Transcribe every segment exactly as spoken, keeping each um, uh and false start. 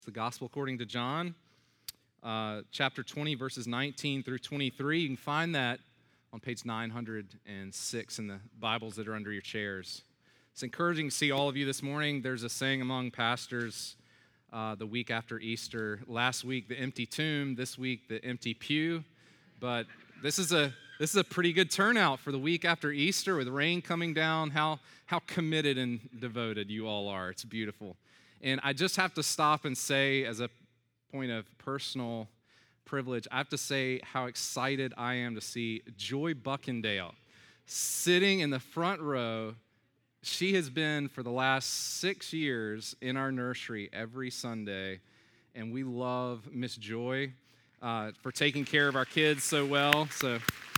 It's the Gospel according to John, uh, chapter twenty, verses nineteen through twenty-three. You can find that on page nine hundred six in the Bibles that are under your chairs. It's encouraging to see all of you this morning. There's a saying among pastors uh, the week after Easter. Last week, the empty tomb. This week, the empty pew. But this is a this is a pretty good turnout for the week after Easter with rain coming down. How how committed and devoted you all are. It's beautiful. And I just have to stop and say, as a point of personal privilege, I have to say how excited I am to see Joy Buckendale sitting in the front row. She has been for the last six years in our nursery every Sunday, and we love Miss Joy uh, for taking care of our kids so well. So,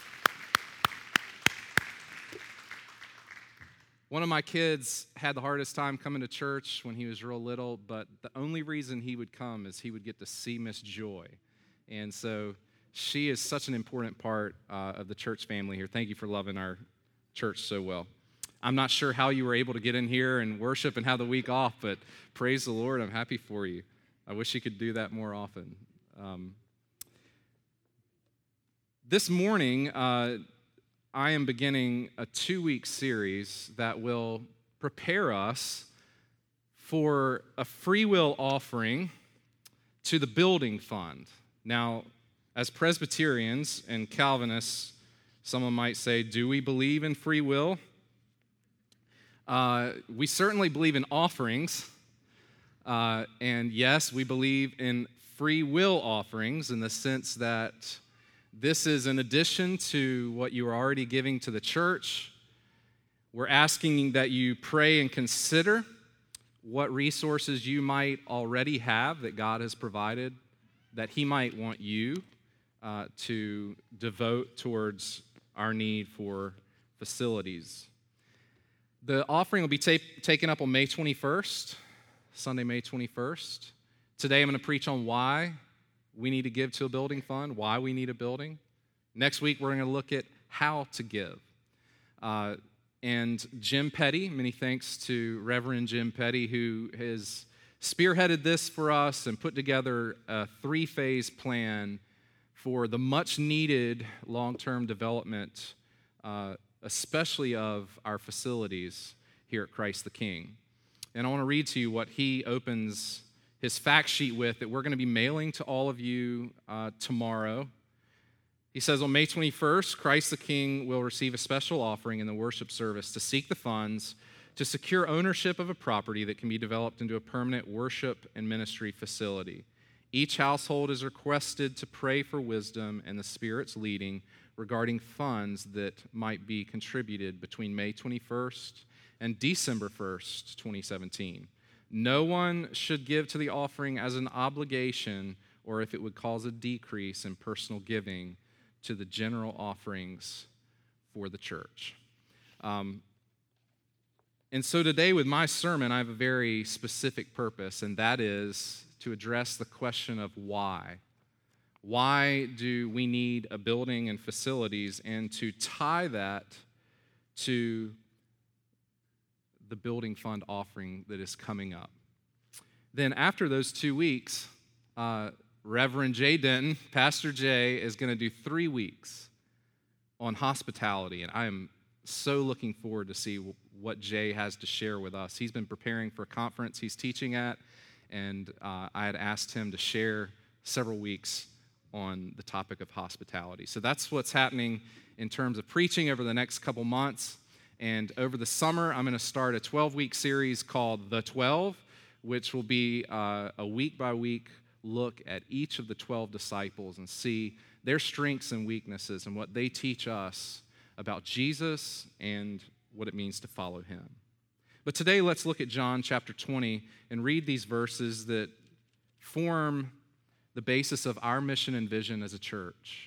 one of my kids had the hardest time coming to church when he was real little, but the only reason he would come is he would get to see Miss Joy. And so she is such an important part uh, of the church family here. Thank you for loving our church so well. I'm not sure how you were able to get in here and worship and have the week off, but praise the Lord, I'm happy for you. I wish you could do that more often. Um, this morning, uh, I am beginning a two-week series that will prepare us for a free will offering to the building fund. Now, as Presbyterians and Calvinists, someone might say, do we believe in free will? Uh, we certainly believe in offerings, uh, and yes, we believe in free will offerings in the sense that this is in addition to what you are already giving to the church. We're asking that you pray and consider what resources you might already have that God has provided, that He might want you uh, to devote towards our need for facilities. The offering will be ta- taken up on May twenty-first, Sunday, May twenty-first. Today I'm going to preach on why we need to give to a building fund, why we need a building. Next week we're going to look at how to give. Uh, and Jim Petty, many thanks to Reverend Jim Petty, who has spearheaded this for us and put together a three-phase plan for the much-needed long-term development, uh, especially of our facilities here at Christ the King. And I want to read to you what he opens his fact sheet with that we're going to be mailing to all of you uh, tomorrow. He says, on May twenty-first, Christ the King will receive a special offering in the worship service to seek the funds to secure ownership of a property that can be developed into a permanent worship and ministry facility. Each household is requested to pray for wisdom and the Spirit's leading regarding funds that might be contributed between May twenty-first and December first, twenty seventeen. No one should give to the offering as an obligation or if it would cause a decrease in personal giving to the general offerings for the church. Um, and so today with my sermon, I have a very specific purpose, and that is to address the question of why. Why do we need a building and facilities, and to tie that to the building fund offering that is coming up. Then after those two weeks, uh, Reverend Jay Denton, Pastor Jay, is going to do three weeks on hospitality, and I am so looking forward to see what Jay has to share with us. He's been preparing for a conference he's teaching at, and uh, I had asked him to share several weeks on the topic of hospitality. So that's what's happening in terms of preaching over the next couple months. And over the summer, I'm going to start a twelve-week series called The twelve, which will be uh, a week-by-week look at each of the twelve disciples and see their strengths and weaknesses and what they teach us about Jesus and what it means to follow Him. But today, let's look at John chapter twenty and read these verses that form the basis of our mission and vision as a church.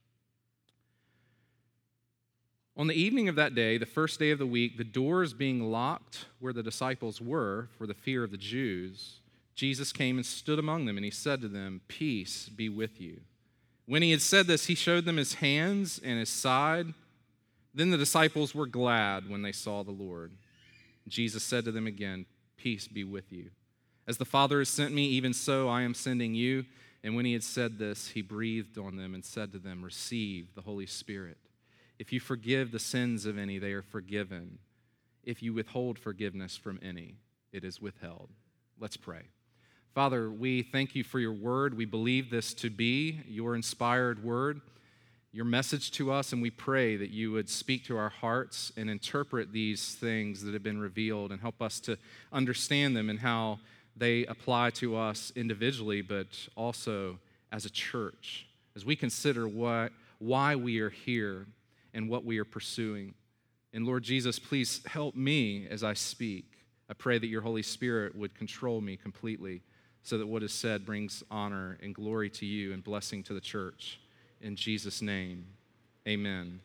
On the evening of that day, the first day of the week, the doors being locked where the disciples were for the fear of the Jews, Jesus came and stood among them, and He said to them, "Peace be with you." When He had said this, He showed them His hands and His side. Then the disciples were glad when they saw the Lord. Jesus said to them again, "Peace be with you. As the Father has sent me, even so I am sending you." And when he had said this, he breathed on them and said to them, "Receive the Holy Spirit. If you forgive the sins of any, they are forgiven. If you withhold forgiveness from any, it is withheld." Let's pray. Father, we thank you for your word. We believe this to be your inspired word, your message to us, and we pray that you would speak to our hearts and interpret these things that have been revealed and help us to understand them and how they apply to us individually, but also as a church, as we consider what, why we are here and what we are pursuing. And Lord Jesus, please help me as I speak. I pray that your Holy Spirit would control me completely so that what is said brings honor and glory to you and blessing to the church. In Jesus' name, amen.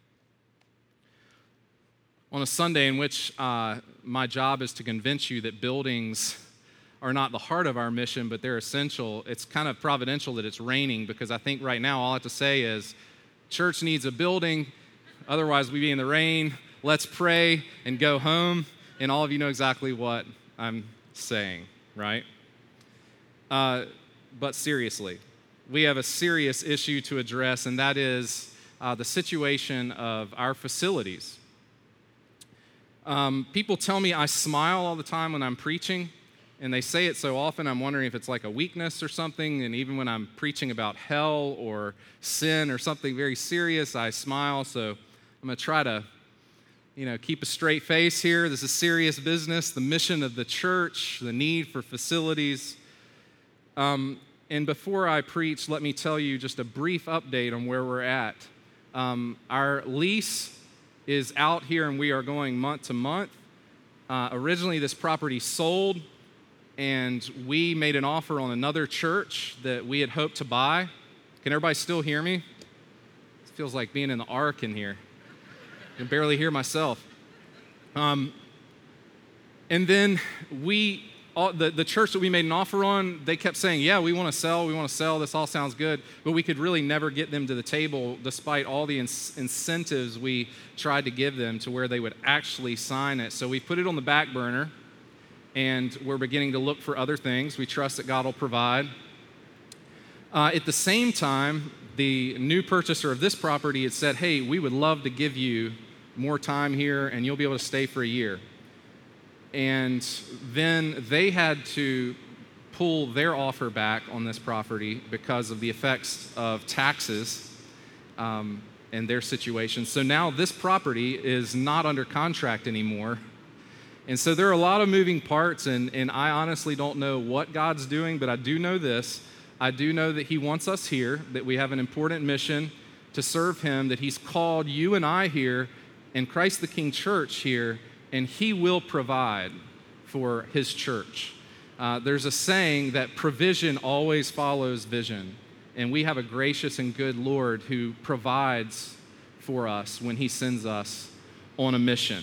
On a Sunday in which uh, my job is to convince you that buildings are not the heart of our mission, but they're essential, it's kind of providential that it's raining, because I think right now all I have to say is, church needs a building, otherwise we be in the rain. Let's pray and go home. And all of you know exactly what I'm saying, right? Uh, but seriously, we have a serious issue to address, and that is uh, the situation of our facilities. Um, people tell me I smile all the time when I'm preaching, and they say it so often, I'm wondering if it's like a weakness or something. And even when I'm preaching about hell or sin or something very serious, I smile. So I'm going to try to, you know, keep a straight face here. This is serious business, the mission of the church, the need for facilities. Um, and before I preach, let me tell you just a brief update on where we're at. Um, our lease is out here, and we are going month to month. Uh, originally, this property sold, and we made an offer on another church that we had hoped to buy. Can everybody still hear me? It feels like being in the ark in here. I can barely hear myself. Um, and then we, all, the, the church that we made an offer on, they kept saying, yeah, we want to sell, we want to sell, this all sounds good, but we could really never get them to the table despite all the ins- incentives we tried to give them to where they would actually sign it. So we put it on the back burner, and we're beginning to look for other things. We trust that God will provide. Uh, at the same time, the new purchaser of this property had said, hey, we would love to give you more time here, and you'll be able to stay for a year. And then they had to pull their offer back on this property because of the effects of taxes um, and their situation. So now this property is not under contract anymore. And so there are a lot of moving parts, and, and I honestly don't know what God's doing, but I do know this. I do know that he wants us here, that we have an important mission to serve him, that he's called you and I here and Christ the King Church here, and he will provide for his church. Uh, there's a saying that provision always follows vision, and we have a gracious and good Lord who provides for us when he sends us on a mission.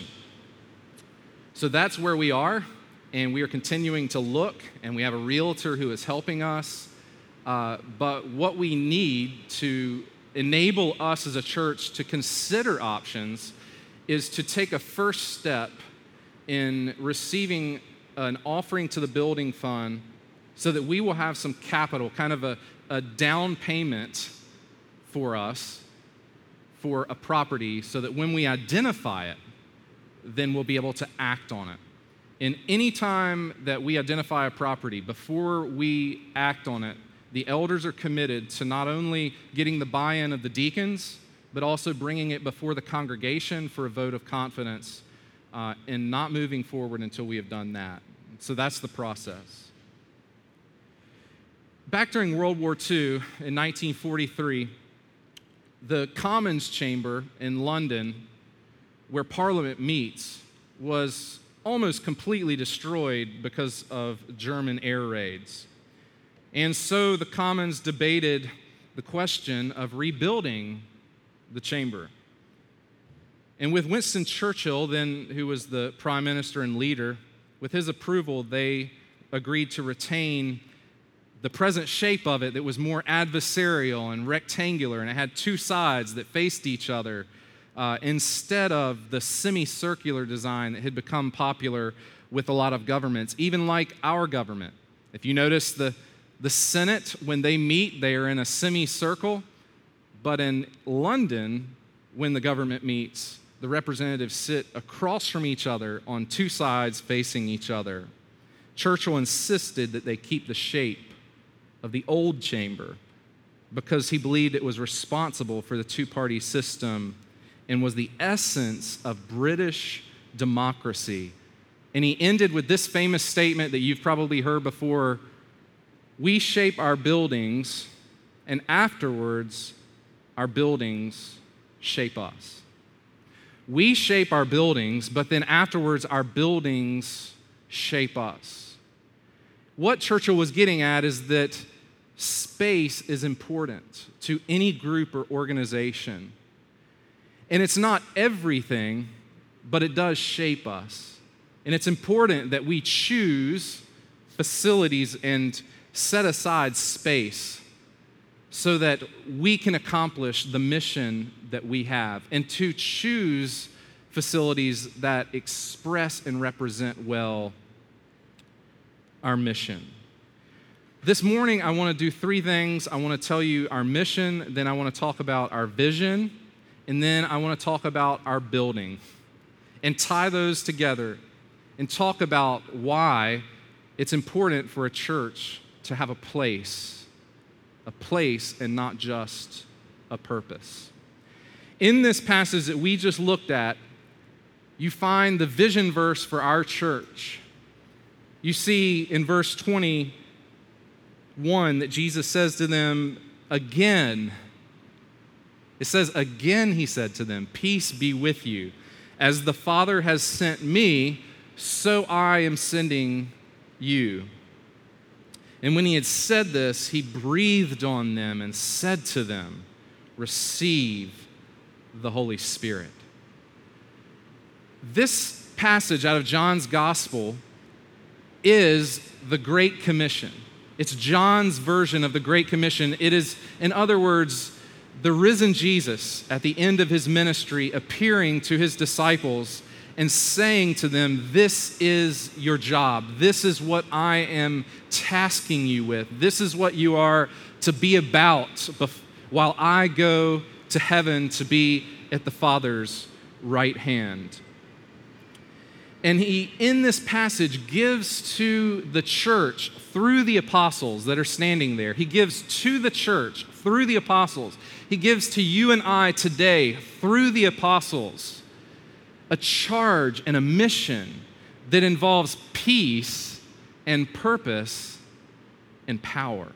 So that's where we are, and we are continuing to look, and we have a realtor who is helping us. Uh, but what we need to enable us as a church to consider options is to take a first step in receiving an offering to the building fund so that we will have some capital, kind of a, a down payment for us for a property, so that when we identify it, then we'll be able to act on it. And any time that we identify a property, before we act on it, the elders are committed to not only getting the buy-in of the deacons, but also bringing it before the congregation for a vote of confidence uh, and not moving forward until we have done that. So that's the process. Back during World War Two in nineteen forty-three, the Commons Chamber in London, where Parliament meets, was almost completely destroyed because of German air raids. And so the Commons debated the question of rebuilding the chamber. And with Winston Churchill, then, who was the prime minister and leader, with his approval, they agreed to retain the present shape of it that was more adversarial and rectangular, and it had two sides that faced each other, uh, instead of the semicircular design that had become popular with a lot of governments, even like our government. If you notice the, the Senate, when they meet, they are in a semicircle. But in London, when the government meets, the representatives sit across from each other on two sides facing each other. Churchill insisted that they keep the shape of the old chamber because he believed it was responsible for the two-party system and was the essence of British democracy. And he ended with this famous statement that you've probably heard before: we shape our buildings, and afterwards, our buildings shape us. We shape our buildings, but then afterwards, our buildings shape us. What Churchill was getting at is that space is important to any group or organization. And it's not everything, but it does shape us. And it's important that we choose facilities and set aside space so that we can accomplish the mission that we have, and to choose facilities that express and represent well our mission. This morning, I want to do three things. I want to tell you our mission, then I want to talk about our vision, and then I want to talk about our building, and tie those together and talk about why it's important for a church to have a place, a place and not just a purpose. In this passage that we just looked at, you find the vision verse for our church. You see in verse twenty-one that Jesus says to them again, it says, again he said to them, peace be with you. As the Father has sent me, so I am sending you. And when he had said this, he breathed on them and said to them, receive the Holy Spirit. This passage out of John's Gospel is the Great Commission. It's John's version of the Great Commission. It is, in other words, the risen Jesus at the end of his ministry appearing to his disciples and saying to them, this is your job. This is what I am tasking you with. This is what you are to be about bef- while I go to heaven to be at the Father's right hand. And he, in this passage, gives to the church through the apostles that are standing there. He gives to the church through the apostles. He gives to you and I today through the apostles a charge and a mission that involves peace and purpose and power.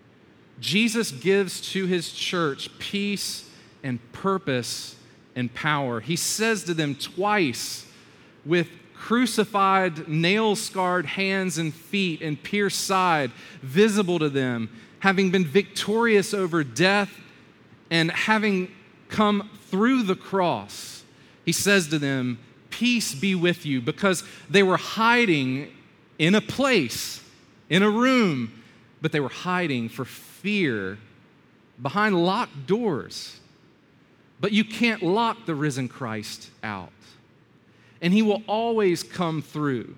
Jesus gives to his church peace and purpose and power. He says to them twice, with crucified, nail-scarred hands and feet and pierced side visible to them, having been victorious over death and having come through the cross, he says to them, peace be with you, because they were hiding in a place, in a room, but they were hiding for fear behind locked doors. But you can't lock the risen Christ out. And he will always come through.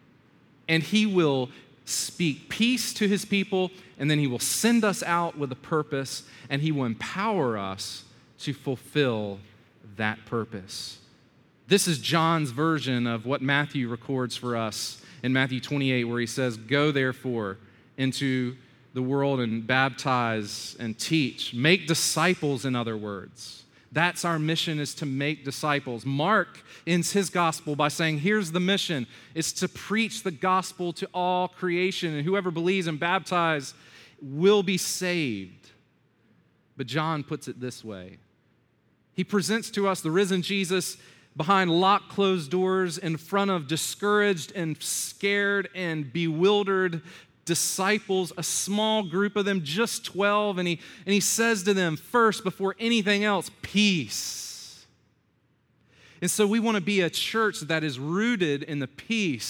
And he will speak peace to his people, and then he will send us out with a purpose, and he will empower us to fulfill that purpose. This is John's version of what Matthew records for us in Matthew twenty-eight, where he says, go therefore into the world and baptize and teach. Make disciples, in other words. That's our mission, is to make disciples. Mark ends his gospel by saying, here's the mission. It's to preach the gospel to all creation, and whoever believes and baptized will be saved. But John puts it this way. He presents to us the risen Jesus behind locked, closed doors in front of discouraged and scared and bewildered disciples, a small group of them, just twelve, and he, and he says to them, first, before anything else, peace. And so we want to be a church that is rooted in the peace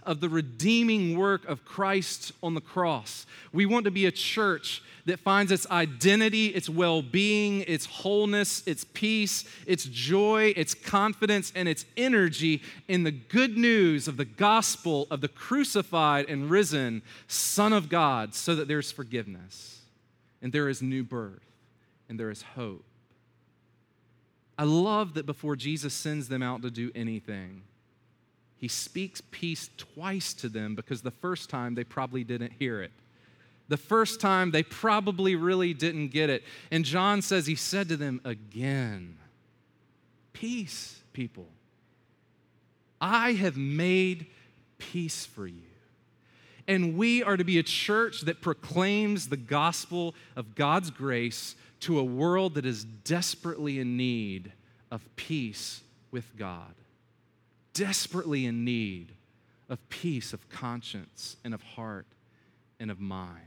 of the redeeming work of Christ on the cross. We want to be a church that finds its identity, its well-being, its wholeness, its peace, its joy, its confidence, and its energy in the good news of the gospel of the crucified and risen Son of God, so that there's forgiveness, and there is new birth, and there is hope. I love that before Jesus sends them out to do anything, he speaks peace twice to them, because the first time they probably didn't hear it. The first time they probably really didn't get it. And John says he said to them again, peace, people. I have made peace for you. And we are to be a church that proclaims the gospel of God's grace to a world that is desperately in need of peace with God. Desperately in need of peace of conscience and of heart and of mind.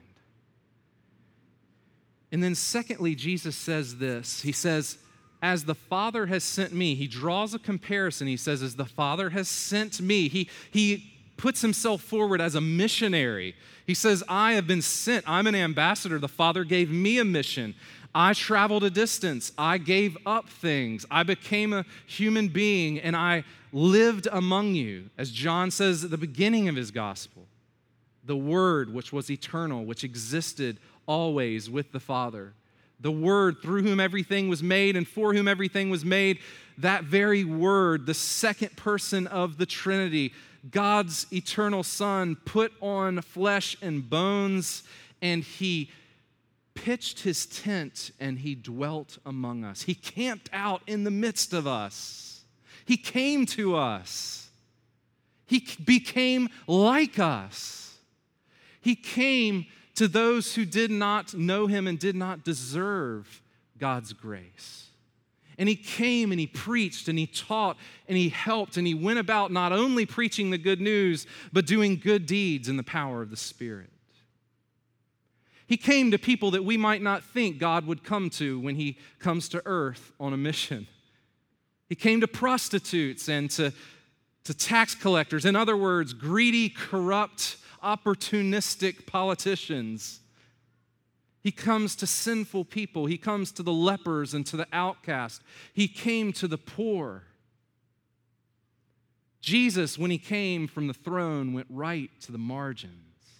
And then secondly, Jesus says this. He says, as the Father has sent me, he draws a comparison. He says, as the Father has sent me, he, he puts himself forward as a missionary. He says, I have been sent. I'm an ambassador. The Father gave me a mission. I traveled a distance. I gave up things. I became a human being, and I lived among you, as John says at the beginning of his gospel. The Word, which was eternal, which existed always with the Father. The Word through whom everything was made and for whom everything was made. That very Word, the second person of the Trinity, God's eternal Son, put on flesh and bones, and he pitched his tent and he dwelt among us. He camped out in the midst of us. He came to us. He became like us. He came to those who did not know him and did not deserve God's grace. And he came and he preached and he taught and he helped and he went about not only preaching the good news, but doing good deeds in the power of the Spirit. He came to people that we might not think God would come to when he comes to earth on a mission. He came to prostitutes and to, to tax collectors. In other words, greedy, corrupt, opportunistic politicians. He comes to sinful people. He comes to the lepers and to the outcast. He came to the poor. Jesus, when he came from the throne, went right to the margins.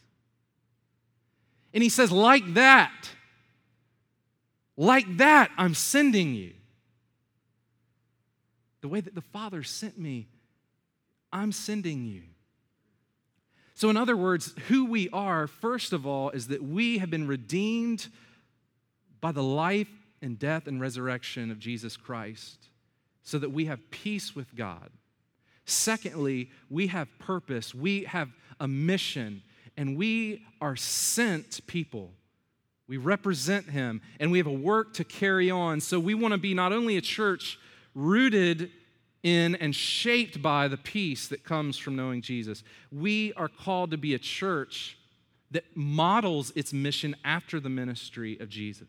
And he says, like that, like that, I'm sending you. The way that the Father sent me, I'm sending you. So in other words, who we are, first of all, is that we have been redeemed by the life and death and resurrection of Jesus Christ so that we have peace with God. Secondly, we have purpose. We have a mission, and we are sent people. We represent him, and we have a work to carry on. So we want to be not only a church rooted in and shaped by the peace that comes from knowing Jesus. We are called to be a church that models its mission after the ministry of Jesus.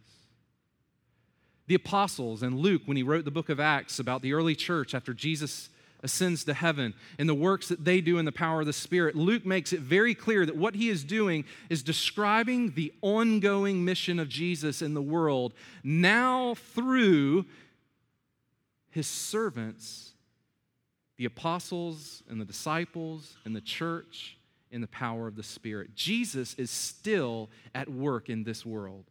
The apostles and Luke, when he wrote the book of Acts about the early church after Jesus ascends to heaven and the works that they do in the power of the Spirit, Luke makes it very clear that what he is doing is describing the ongoing mission of Jesus in the world now through his servants, the apostles and the disciples and the church in the power of the Spirit. Jesus is still at work in this world.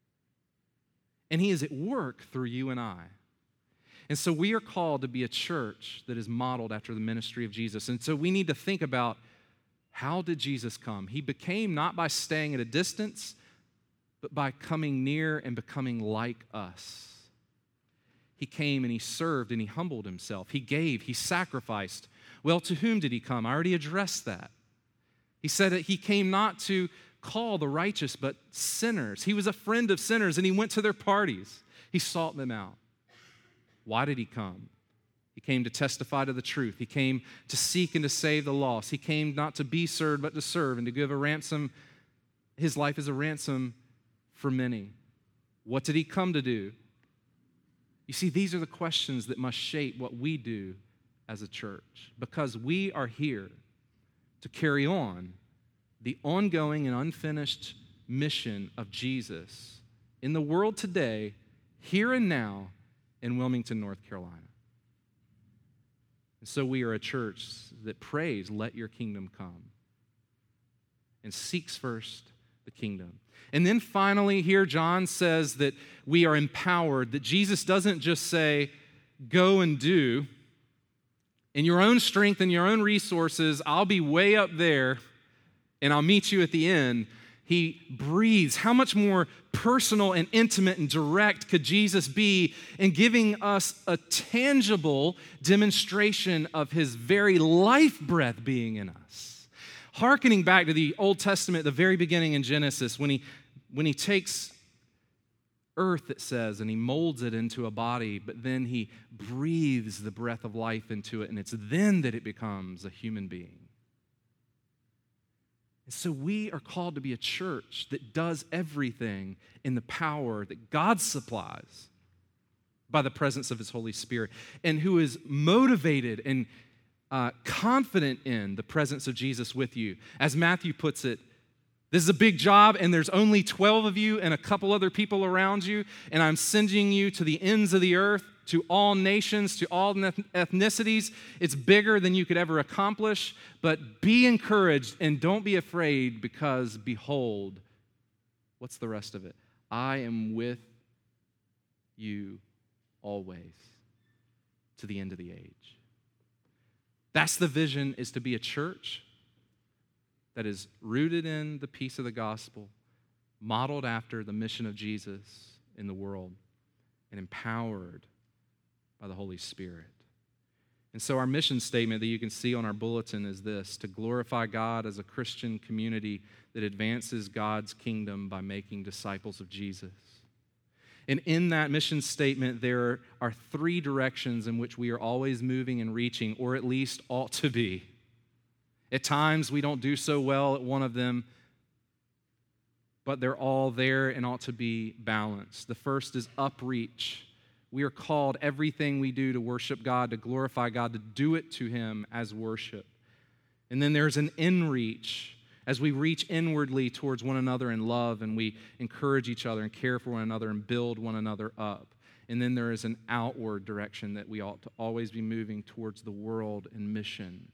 And he is at work through you and I. And so we are called to be a church that is modeled after the ministry of Jesus. And so we need to think about, how did Jesus come? He became not by staying at a distance, but by coming near and becoming like us. He came and he served and he humbled himself. He gave, he sacrificed. Well, to whom did he come? I already addressed that. He said that he came not to call the righteous, but sinners. He was a friend of sinners, and he went to their parties. He sought them out. Why did he come? He came to testify to the truth. He came to seek and to save the lost. He came not to be served, but to serve and to give a ransom. His life is a ransom for many. What did he come to do? You see, these are the questions that must shape what we do as a church, because we are here to carry on the ongoing and unfinished mission of Jesus in the world today, here and now, in Wilmington, North Carolina. And so we are a church that prays, let your kingdom come, and seeks first the kingdom. And then finally here, John says that we are empowered, that Jesus doesn't just say, go and do. In your own strength and your own resources, I'll be way up there and I'll meet you at the end. He breathes. How much more personal and intimate and direct could Jesus be in giving us a tangible demonstration of his very life breath being in us? Hearkening back to the Old Testament, the very beginning in Genesis, when he, when he takes earth, it says, and he molds it into a body, but then he breathes the breath of life into it, and it's then that it becomes a human being. And so we are called to be a church that does everything in the power that God supplies by the presence of his Holy Spirit, and who is motivated and uh, confident in the presence of Jesus with you. As Matthew puts it, this is a big job, and there's only twelve of you and a couple other people around you, and I'm sending you to the ends of the earth, to all nations, to all ethnicities. It's bigger than you could ever accomplish, but be encouraged and don't be afraid, because behold, what's the rest of it? I am with you always to the end of the age. That's the vision, is to be a church that is rooted in the peace of the gospel, modeled after the mission of Jesus in the world, and empowered by the Holy Spirit. And so our mission statement that you can see on our bulletin is this: to glorify God as a Christian community that advances God's kingdom by making disciples of Jesus. And in that mission statement, there are three directions in which we are always moving and reaching, or at least ought to be. At times, we don't do so well at one of them, but they're all there and ought to be balanced. The first is upreach. We are called, everything we do, to worship God, to glorify God, to do it to him as worship. And then there's an inreach, as we reach inwardly towards one another in love, and we encourage each other and care for one another and build one another up. And then there is an outward direction that we ought to always be moving towards the world and mission.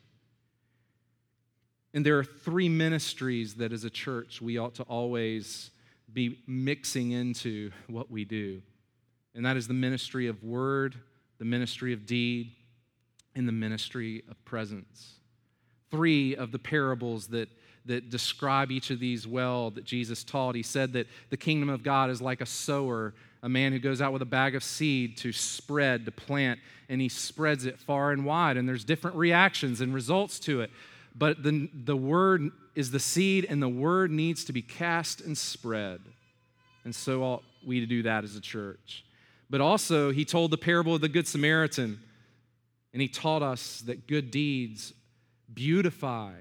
And there are three ministries that as a church we ought to always be mixing into what we do. And that is the ministry of word, the ministry of deed, and the ministry of presence. Three of the parables that, that describe each of these well that Jesus taught. He said that the kingdom of God is like a sower, a man who goes out with a bag of seed to spread, to plant, and he spreads it far and wide, and there's different reactions and results to it. But the, the word is the seed, and the word needs to be cast and spread. And so ought we to do that as a church. But also, he told the parable of the Good Samaritan, and he taught us that good deeds beautify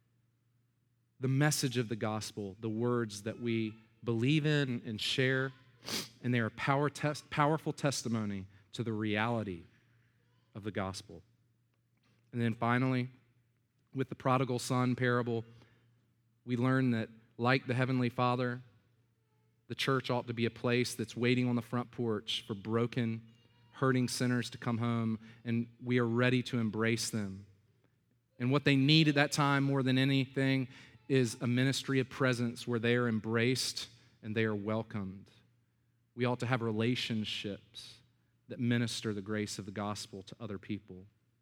the message of the gospel, the words that we believe in and share, and they are power test, powerful testimony to the reality of the gospel. And then finally, with the prodigal son parable, we learn that, like the Heavenly Father, the church ought to be a place that's waiting on the front porch for broken, hurting sinners to come home, and we are ready to embrace them. And what they need at that time more than anything is a ministry of presence where they are embraced and they are welcomed. We ought to have relationships that minister the grace of the gospel to other people.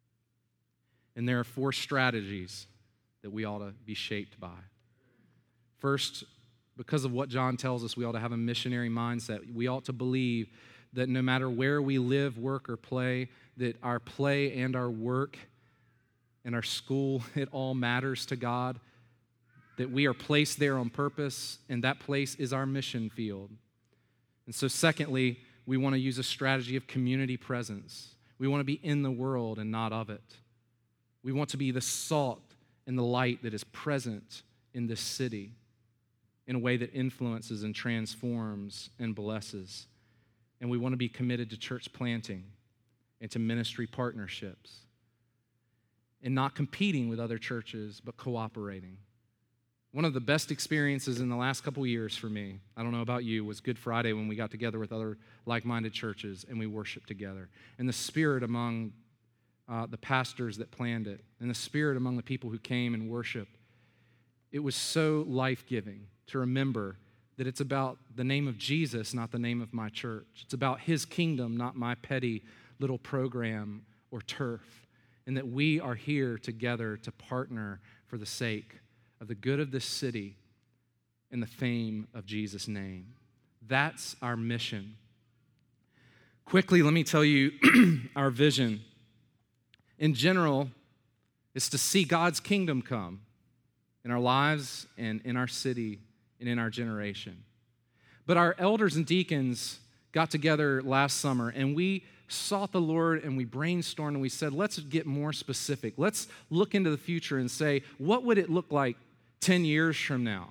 And there are four strategies that we ought to be shaped by. First, because of what John tells us, we ought to have a missionary mindset. We ought to believe that no matter where we live, work, or play, that our play and our work and our school, it all matters to God, that we are placed there on purpose, and that place is our mission field. And so secondly, we want to use a strategy of community presence. We want to be in the world and not of it. We want to be the salt and the light that is present in this city in a way that influences and transforms and blesses. And we want to be committed to church planting and to ministry partnerships. and not competing with other churches, but cooperating. One of the best experiences in the last couple years for me, I don't know about you, was Good Friday when we got together with other like-minded churches and we worshiped together. And the spirit among uh, the pastors that planned it, and the spirit among the people who came and worshiped, it was so life-giving to remember that it's about the name of Jesus, not the name of my church. It's about his kingdom, not my petty little program or turf. And that we are here together to partner for the sake of the good of this city and the fame of Jesus' name. That's our mission. Quickly, let me tell you our vision. In general, it's to see God's kingdom come in our lives and in our city and in our generation. But our elders and deacons got together last summer and we sought the Lord and we brainstormed and we said, let's get more specific. Let's look into the future and say, what would it look like ten years from now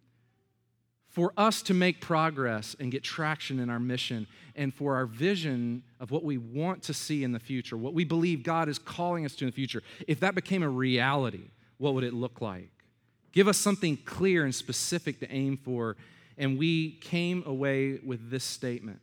for us to make progress and get traction in our mission and for our vision of what we want to see in the future, what we believe God is calling us to in the future? If that became a reality, what would it look like? Give us something clear and specific to aim for. And we came away with this statement: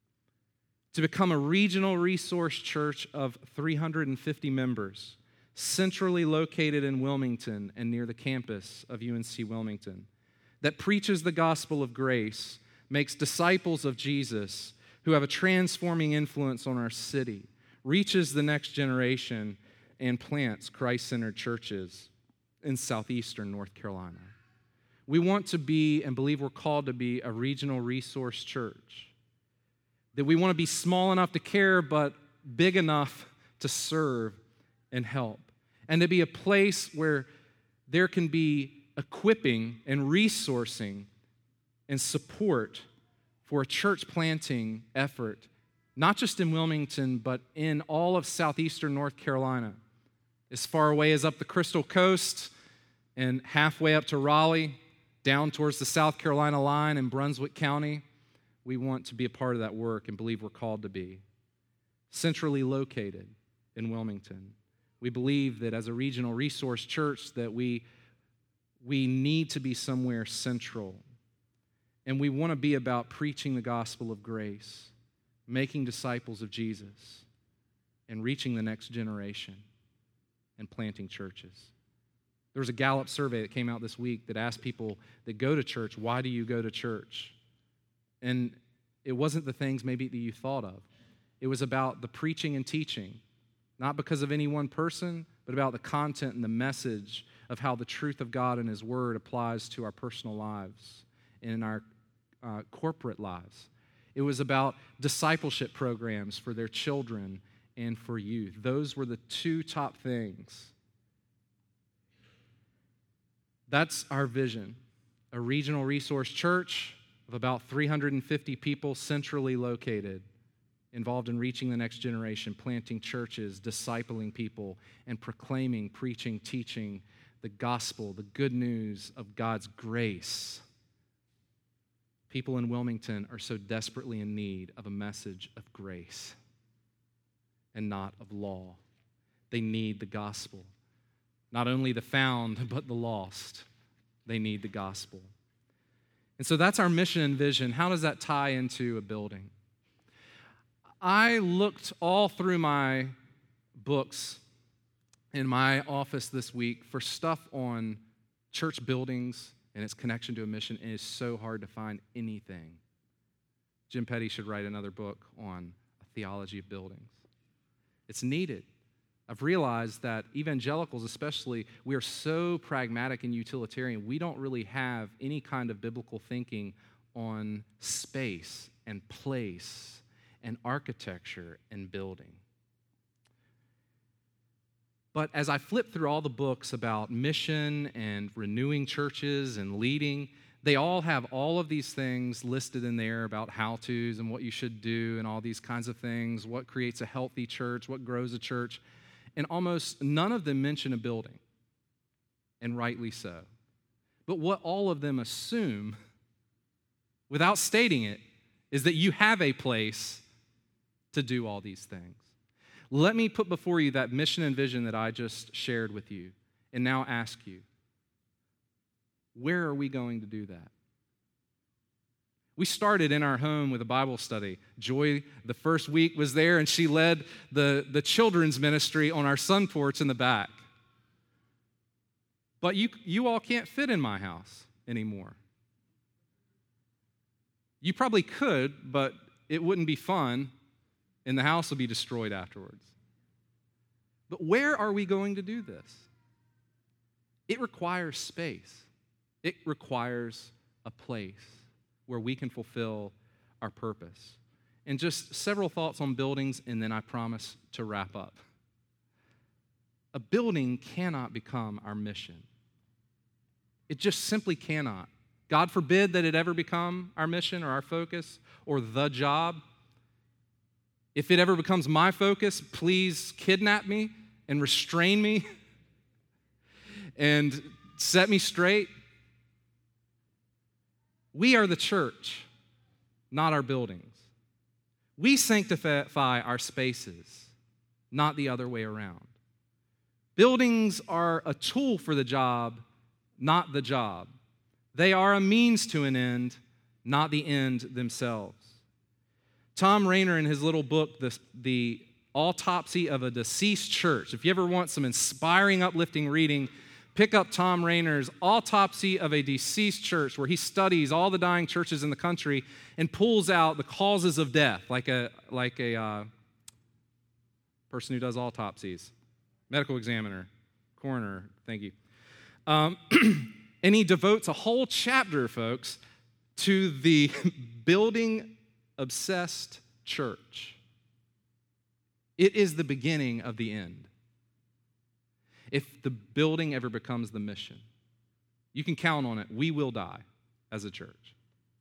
to become a regional resource church of three hundred fifty members, centrally located in Wilmington and near the campus of U N C Wilmington, that preaches the gospel of grace, makes disciples of Jesus who have a transforming influence on our city, reaches the next generation, and plants Christ-centered churches in southeastern North Carolina. We want to be, and believe we're called to be, a regional resource church. That we want to be small enough to care, but big enough to serve and help. And to be a place where there can be equipping and resourcing and support for a church planting effort, not just in Wilmington, but in all of southeastern North Carolina, as far away as up the Crystal Coast and halfway up to Raleigh, down towards the South Carolina line in Brunswick County. We want to be a part of that work and believe we're called to be. Centrally located in Wilmington. We believe that as a regional resource church that we, we need to be somewhere central. And we want to be about preaching the gospel of grace, making disciples of Jesus, and reaching the next generation and planting churches. There was a Gallup survey that came out this week that asked people that go to church, why do you go to church? And it wasn't the things maybe that you thought of. It was about the preaching and teaching, not because of any one person, but about the content and the message of how the truth of God and His Word applies to our personal lives and in our uh, corporate lives. It was about discipleship programs for their children and for youth. Those were the two top things. That's our vision, a regional resource church of about three hundred fifty people centrally located, involved in reaching the next generation, planting churches, discipling people, and proclaiming, preaching, teaching the gospel, the good news of God's grace. People in Wilmington are so desperately in need of a message of grace and not of law. They need the gospel. Not only the found, but the lost. They need the gospel. And so that's our mission and vision. How does that tie into a building? I looked all through my books in my office this week for stuff on church buildings and its connection to a mission, and it's so hard to find anything. Jim Petty should write another book on a theology of buildings. It's needed. I've realized that evangelicals especially, we are so pragmatic and utilitarian, we don't really have any kind of biblical thinking on space and place and architecture and building. But as I flip through all the books about mission and renewing churches and leading, they all have all of these things listed in there about how-tos and what you should do and all these kinds of things, what creates a healthy church, what grows a church. And almost none of them mention a building, and rightly so. But what all of them assume, without stating it, is that you have a place to do all these things. Let me put before you that mission and vision that I just shared with you, and now ask you, where are we going to do that? We started in our home with a Bible study. Joy, the first week, was there, and she led the, the children's ministry on our sun porch in the back. But you, you all can't fit in my house anymore. You probably could, but it wouldn't be fun, and the house will be destroyed afterwards. But where are we going to do this? It requires space. It requires a place where we can fulfill our purpose. And just several thoughts on buildings, and then I promise to wrap up. A building cannot become our mission. It just simply cannot. God forbid that it ever become our mission or our focus or the job. If it ever becomes my focus, please kidnap me and restrain me and set me straight. We are the church, not our buildings. We sanctify our spaces, not the other way around. Buildings are a tool for the job, not the job. They are a means to an end, not the end themselves. Tom Rainer, in his little book, The, the Autopsy of a Deceased Church, if you ever want some inspiring, uplifting reading, pick up Tom Rainer's Autopsy of a Deceased Church, where he studies all the dying churches in the country and pulls out the causes of death, like a, like a uh, person who does autopsies, medical examiner, coroner, thank you. Um, and he devotes a whole chapter, folks, to the building-obsessed church. It is the beginning of the end. If the building ever becomes the mission, you can count on it. We will die as a church.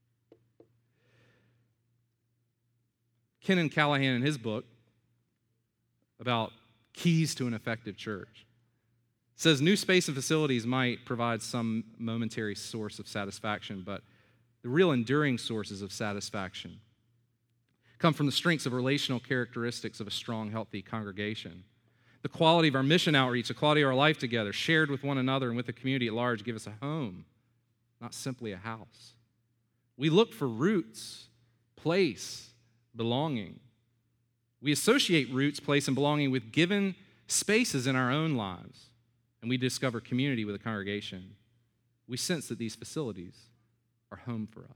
Kenan Callahan, in his book about keys to an effective church, says new space and facilities might provide some momentary source of satisfaction, but the real enduring sources of satisfaction come from the strengths of relational characteristics of a strong, healthy congregation. The quality of our mission outreach, the quality of our life together, shared with one another and with the community at large, give us a home, not simply a house. We look for roots, place, belonging. We associate roots, place, and belonging with given spaces in our own lives, and we discover community with a congregation. We sense that these facilities are home for us.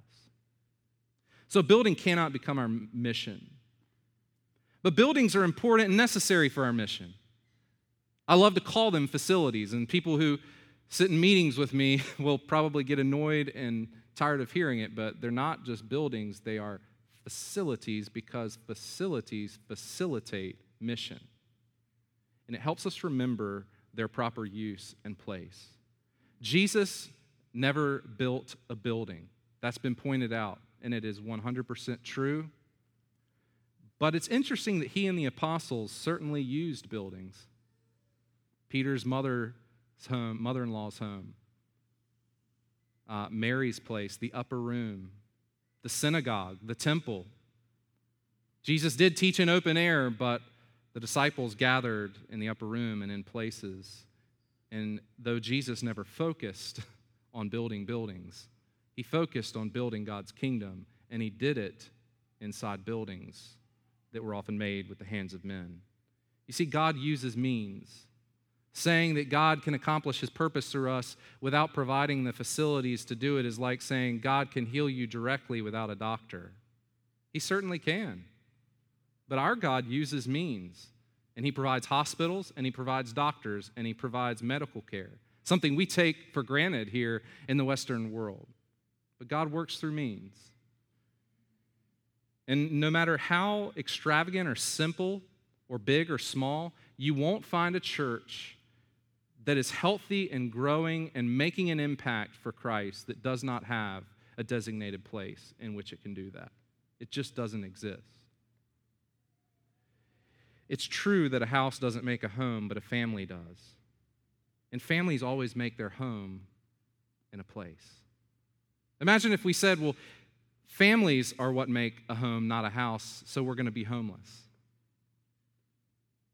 So building cannot become our mission. But buildings are important and necessary for our mission. I love to call them facilities, and people who sit in meetings with me will probably get annoyed and tired of hearing it, but they're not just buildings, they are facilities, because facilities facilitate mission. And it helps us remember their proper use and place. Jesus never built a building. That's been pointed out, and it is one hundred percent true. But it's interesting that he and the apostles certainly used buildings. Peter's mother's home, mother-in-law's home, uh, Mary's place, the upper room, the synagogue, the temple. Jesus did teach in open air, but the disciples gathered in the upper room and in places. And though Jesus never focused on building buildings, he focused on building God's kingdom, and he did it inside buildings that were often made with the hands of men. You see, God uses means. Saying that God can accomplish his purpose through us without providing the facilities to do it is like saying God can heal you directly without a doctor. He certainly can. But our God uses means, and he provides hospitals, and he provides doctors, and he provides medical care, something we take for granted here in the Western world. But God works through means. And no matter how extravagant or simple or big or small, you won't find a church that is healthy and growing and making an impact for Christ that does not have a designated place in which it can do that. It just doesn't exist. It's true that a house doesn't make a home, but a family does. And families always make their home in a place. Imagine if we said, well, families are what make a home, not a house, so we're going to be homeless.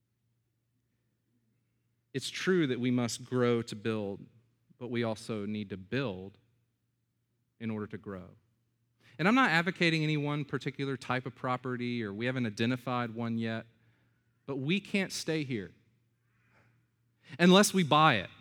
It's true that we must grow to build, but we also need to build in order to grow. And I'm not advocating any one particular type of property, or we haven't identified one yet, but we can't stay here unless we buy it.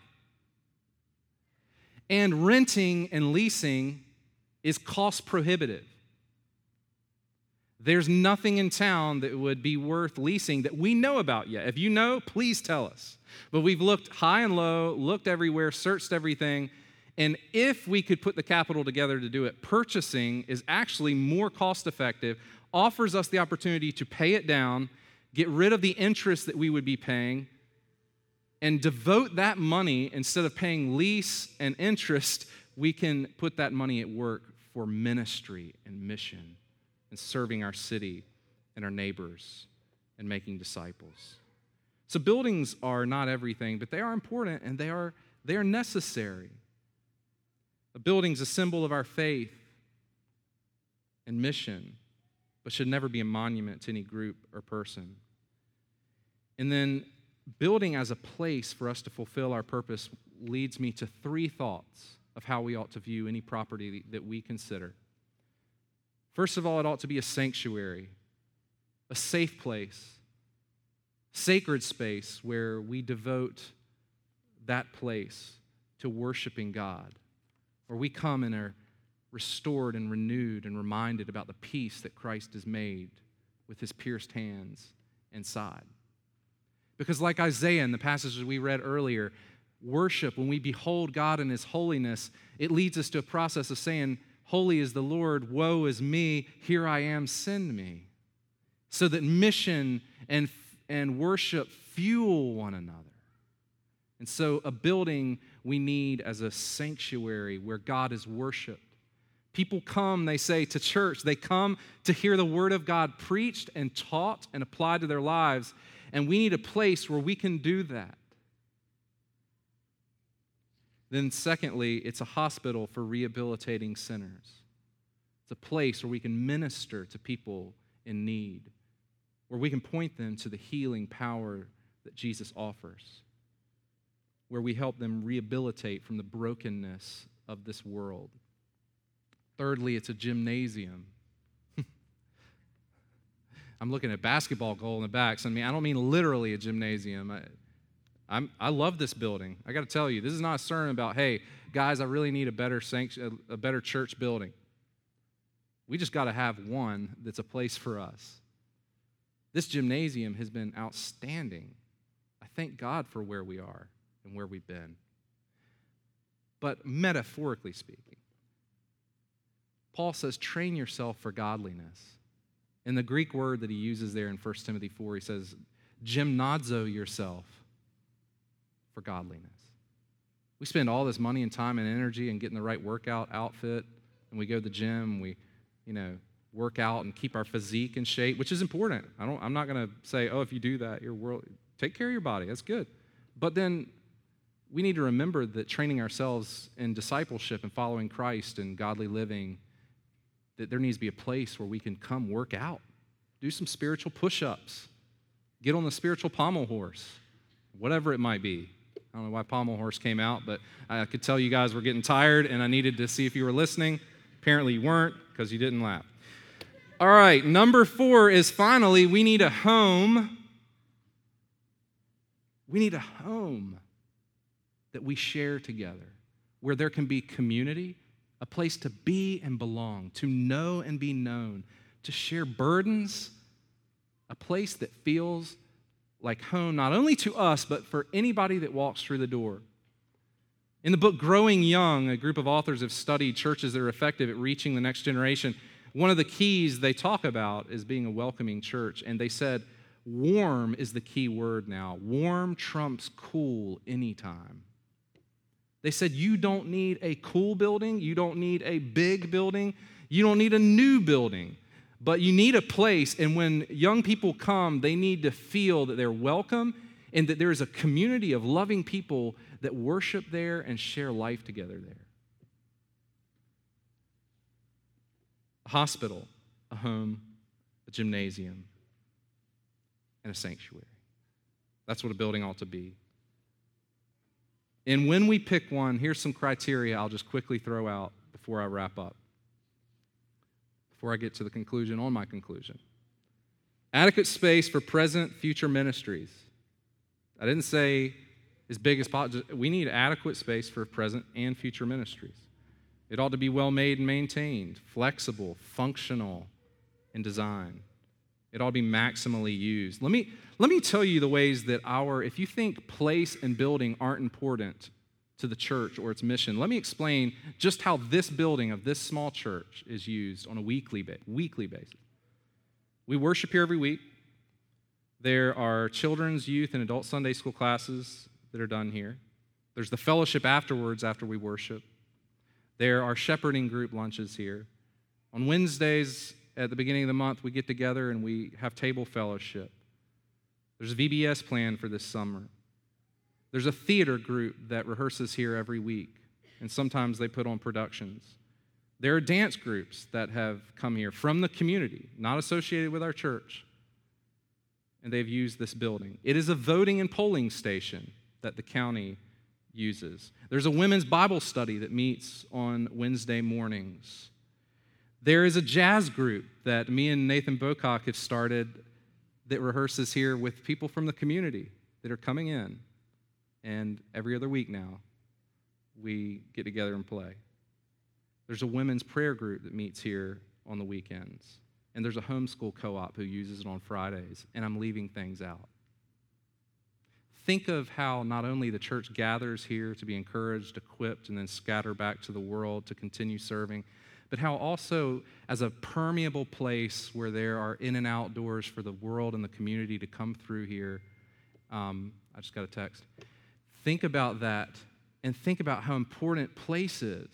And renting and leasing is cost prohibitive. There's nothing in town that would be worth leasing that we know about yet. If you know, please tell us. But we've looked high and low, looked everywhere, searched everything, and if we could put the capital together to do it, purchasing is actually more cost-effective, offers us the opportunity to pay it down, get rid of the interest that we would be paying, and devote that money, instead of paying lease and interest, we can put that money at work for ministry and mission and serving our city and our neighbors and making disciples. So buildings are not everything, but they are important and they are, they are necessary. A building's a symbol of our faith and mission, but should never be a monument to any group or person. And then building as a place for us to fulfill our purpose leads me to three thoughts of how we ought to view any property that we consider. First of all, it ought to be a sanctuary, a safe place, sacred space where we devote that place to worshiping God, where we come and are restored and renewed and reminded about the peace that Christ has made with his pierced hands and side. Because like Isaiah in the passages we read earlier, worship, when we behold God in his holiness, it leads us to a process of saying, holy is the Lord, woe is me, here I am, send me. So that mission and, and worship fuel one another. And so a building we need as a sanctuary where God is worshiped. People come, they say, to church. They come to hear the word of God preached and taught and applied to their lives. And we need a place where we can do that. Then secondly, it's a hospital for rehabilitating sinners. It's a place where we can minister to people in need, where we can point them to the healing power that Jesus offers, where we help them rehabilitate from the brokenness of this world. Thirdly, it's a gymnasium. I'm looking at a basketball goal in the back, so I mean, I don't mean literally a gymnasium. I, I'm, I love this building. I got to tell you, this is not a sermon about, hey, guys, I really need a better sanct- a better church building. We just got to have one that's a place for us. This gymnasium has been outstanding. I thank God for where we are and where we've been. But metaphorically speaking, Paul says, train yourself for godliness. And the Greek word that he uses there in First Timothy four, he says, gymnazo yourself for godliness. We spend all this money and time and energy in getting the right workout outfit, and we go to the gym, and we, you know, work out and keep our physique in shape, which is important. I don't, I'm not going to say, oh, if you do that, your world, take care of your body. That's good. But then we need to remember that training ourselves in discipleship and following Christ and godly living, that there needs to be a place where we can come work out, do some spiritual push-ups, get on the spiritual pommel horse, whatever it might be. I don't know why pommel horse came out, but I could tell you guys were getting tired, and I needed to see if you were listening. Apparently you weren't, because you didn't laugh. All right, number four is finally, we need a home. We need a home that we share together, where there can be community, a place to be and belong, to know and be known, to share burdens, a place that feels like home, not only to us, but for anybody that walks through the door. In the book Growing Young, a group of authors have studied churches that are effective at reaching the next generation. One of the keys they talk about is being a welcoming church, and they said, warm is the key word now. Warm trumps cool anytime. They said you don't need a cool building, you don't need a big building, you don't need a new building, but you need a place, and when young people come, they need to feel that they're welcome and that there is a community of loving people that worship there and share life together there. A hospital, a home, a gymnasium, and a sanctuary. That's what a building ought to be. And when we pick one, here's some criteria I'll just quickly throw out before I wrap up, before I get to the conclusion on my conclusion. Adequate space for present, future ministries. I didn't say as big as possible. We need adequate space for present and future ministries. It ought to be well made and maintained, flexible, functional in design. It ought to be maximally used. Let me, let me tell you the ways that our, if you think place and building aren't important to the church or its mission, let me explain just how this building of this small church is used on a weekly, ba- weekly basis. We worship here every week. There are children's, youth, and adult Sunday school classes that are done here. There's the fellowship afterwards after we worship. There are shepherding group lunches here. On Wednesdays at the beginning of the month, we get together and we have table fellowship. There's a V B S plan for this summer. There's a theater group that rehearses here every week, and sometimes they put on productions. There are dance groups that have come here from the community, not associated with our church, and they've used this building. It is a voting and polling station that the county uses. There's a women's Bible study that meets on Wednesday mornings. There is a jazz group that me and Nathan Bocock have started that rehearses here with people from the community that are coming in. And every other week now, we get together and play. There's a women's prayer group that meets here on the weekends. And there's a homeschool co-op who uses it on Fridays. And I'm leaving things out. Think of how not only the church gathers here to be encouraged, equipped, and then scatter back to the world to continue serving, but how also as a permeable place where there are in and out doors for the world and the community to come through here. Um, I just got a text. Think about that and think about how important place is.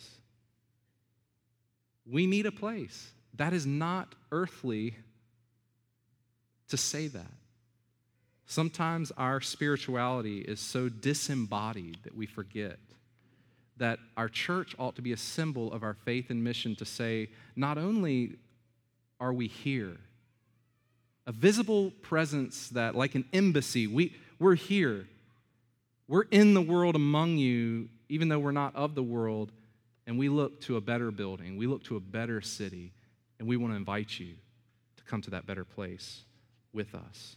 We need a place. That is not earthly to say that. Sometimes our spirituality is so disembodied that we forget that our church ought to be a symbol of our faith and mission to say, not only are we here, a visible presence that, like an embassy, we, we're here. We're in the world among you, even though we're not of the world, and we look to a better building. We look to a better city, and we want to invite you to come to that better place with us.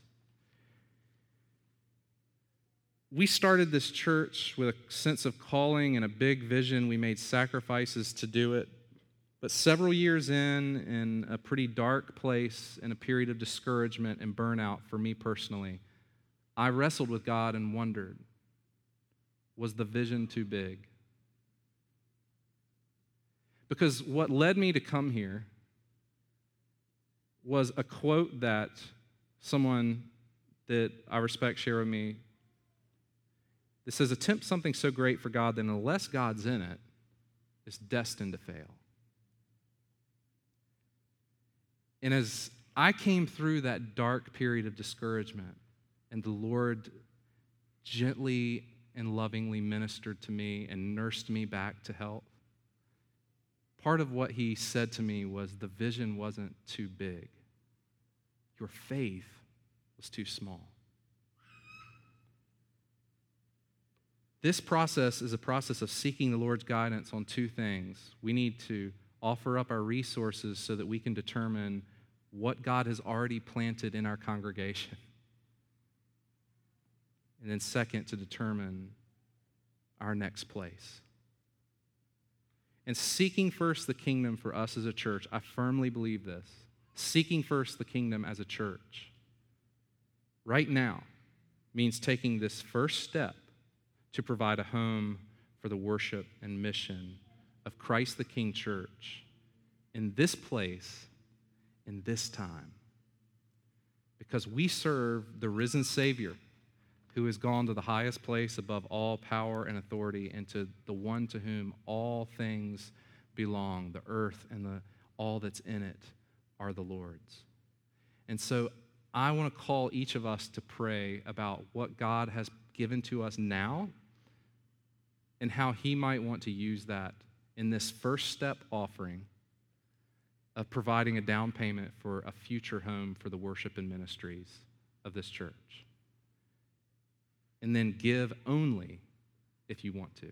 We started this church with a sense of calling and a big vision. We made sacrifices to do it. But several years in, in a pretty dark place, in a period of discouragement and burnout for me personally, I wrestled with God and wondered, was the vision too big? Because what led me to come here was a quote that someone that I respect shared with me. It says, attempt something so great for God that unless God's in it, it's destined to fail. And as I came through that dark period of discouragement, and the Lord gently and lovingly ministered to me and nursed me back to health, part of what he said to me was the vision wasn't too big. Your faith was too small. This process is a process of seeking the Lord's guidance on two things. We need to offer up our resources so that we can determine what God has already planted in our congregation. And then second, to determine our next place. And seeking first the kingdom for us as a church, I firmly believe this. Seeking first the kingdom as a church right now means taking this first step to provide a home for the worship and mission of Christ the King Church in this place, in this time. Because we serve the risen Savior who has gone to the highest place above all power and authority and to the one to whom all things belong, the earth and the, all that's in it are the Lord's. And so I want to call each of us to pray about what God has given to us now and how he might want to use that in this first step offering of providing a down payment for a future home for the worship and ministries of this church. And then give only if you want to.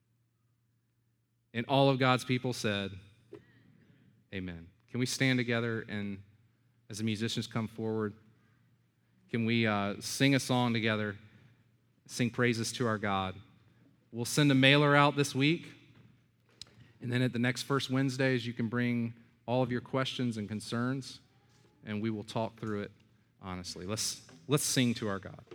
And all of God's people said, amen. Can we stand together, and as the musicians come forward, can we uh, sing a song together, sing praises to our God? We'll send a mailer out this week, and then at the next First Wednesdays, you can bring all of your questions and concerns, and we will talk through it honestly. Let's, let's sing to our God.